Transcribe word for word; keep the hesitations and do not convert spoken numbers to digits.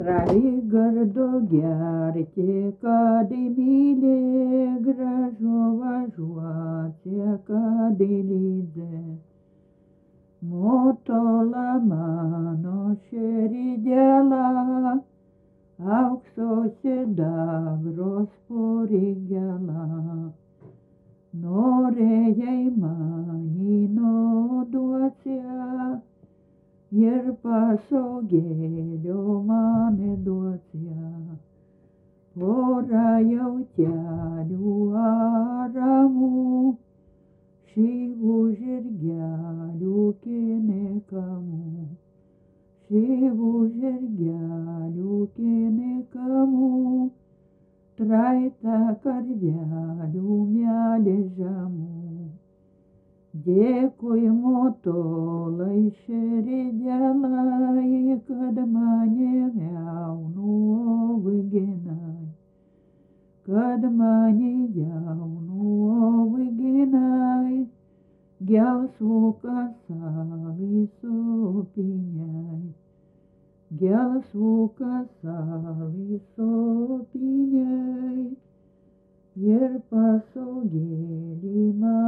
Raigardo gerti, kad myli, gražu važiuoti, kad lydė. Motola mano širdėla, aukso sidabro sporigela. Norėjai manį nuduotia, ir pasogėlio man duotia. Pora jautelių aramų, šyvų žirgelių kinikamų. Šyvų žirgelių kinikamų, traita karvelių melžamų. Dėkui motolai širdėlai, kad mane jaunu auginai, kad mane jaunu auginai, gelsvų kasalai sopiniai, gelsvų kasalai sopiniai, ir pasogėlį man